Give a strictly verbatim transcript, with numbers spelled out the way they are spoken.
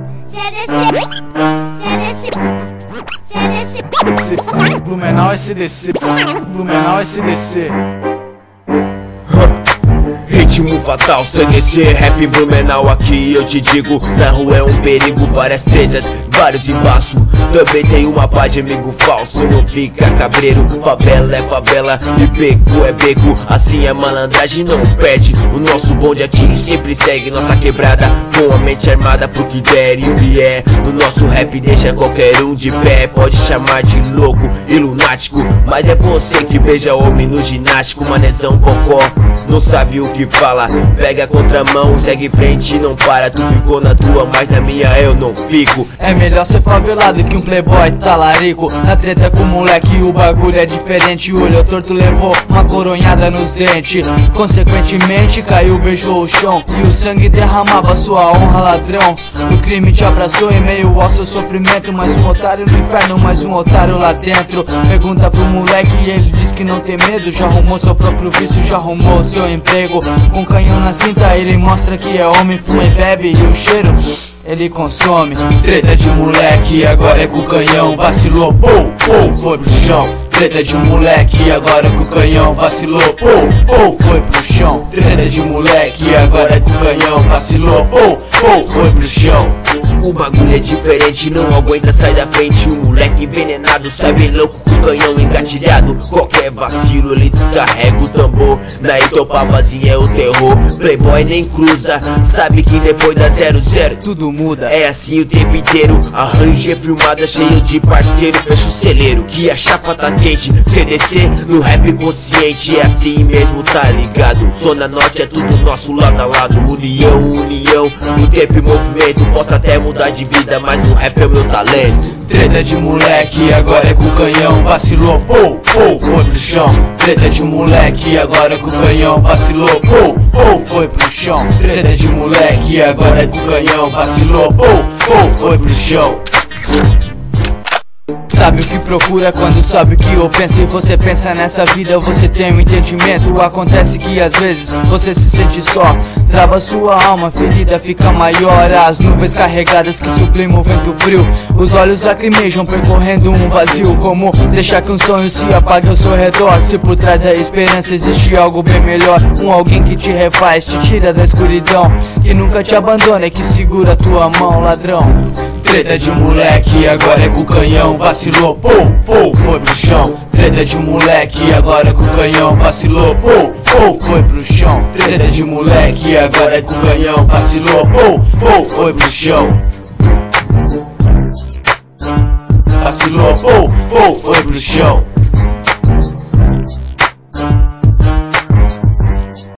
Blumenau S D C, Blumenau S D C. Ritmo fatal, C D C, rap Blumenau. Aqui eu te digo, na rua é um perigo, várias tretas, vários embaços. Também tem uma paz de amigo falso, não fica cabreiro. Favela é favela e beco é beco, assim é malandragem, não perde. O nosso bonde aqui sempre segue nossa quebrada, com a mente armada pro que der e vier. No nosso rap deixa qualquer um de pé, pode chamar de louco e lunático, mas é você que beija homem no ginástico. Manezão bocó, não sabe o que fala, pega a contramão, segue em frente e não para. Tu ficou na tua, mas na minha eu não fico. É melhor ser favelado que um playboy talarico. Na treta com o moleque o bagulho é diferente. O olho torto levou uma coronhada nos dentes, consequentemente caiu, beijou o chão e o sangue derramava sua honra, ladrão. O crime te abraçou em meio ao seu sofrimento, mais um otário no inferno, mais um otário lá dentro. Pergunta pro moleque e ele diz que não tem medo, já arrumou seu próprio vício, já arrumou seu emprego. Com canhão na cinta ele mostra que é homem, fuma e bebe e o cheiro ele consome. Treta de moleque, agora é com canhão, vacilou, pou, pou, foi pro chão. Treta de moleque, agora com canhão, vacilou, pou, pou, foi pro chão. Treta de moleque, agora é com canhão, vacilou, pou, pou, foi pro chão. O bagulho é diferente, não aguenta sair da frente. Um moleque envenenado, sabe louco com canhão engatilhado. Qualquer vacilo ele descarrega o tambor, na Itopavazinha é o terror. Playboy nem cruza, sabe que depois da zero zero tudo muda. É assim o tempo inteiro, arranja filmada cheio de parceiro. Fecha o celeiro, que a chapa tá quente. C D C no rap consciente, é assim mesmo, tá ligado? Zona Norte é tudo nosso lado a lado. União, união, no tempo e movimento. Posso até mudar de vida, mas o rap é o meu talento. Treta de moleque, agora é com canhão, vacilou, pou, pou, foi pro chão. Treta de moleque, agora é com canhão, vacilou, pou, pou, foi pro chão. Treta de moleque, agora é com canhão, vacilou, pou, pou, foi pro chão. Sabe o que procura quando sabe o que eu penso. E você pensa nessa vida, você tem um entendimento. Acontece que às vezes você se sente só, trava sua alma, ferida fica maior. As nuvens carregadas que sublimam o vento frio, os olhos lacrimejam percorrendo um vazio. Como deixar que um sonho se apague ao seu redor, se por trás da esperança existe algo bem melhor. Um alguém que te refaz, te tira da escuridão, que nunca te abandona e que segura a tua mão, ladrão. Treta de moleque, agora é com canhão, vacilou, pou, pou, foi pro chão. Treta de moleque, agora é com canhão, vacilou, pou, pou, foi pro chão. Treta de moleque, agora é com canhão, vacilou, pou, pou, foi pro chão. Vacilou, pou, pou, foi pro chão.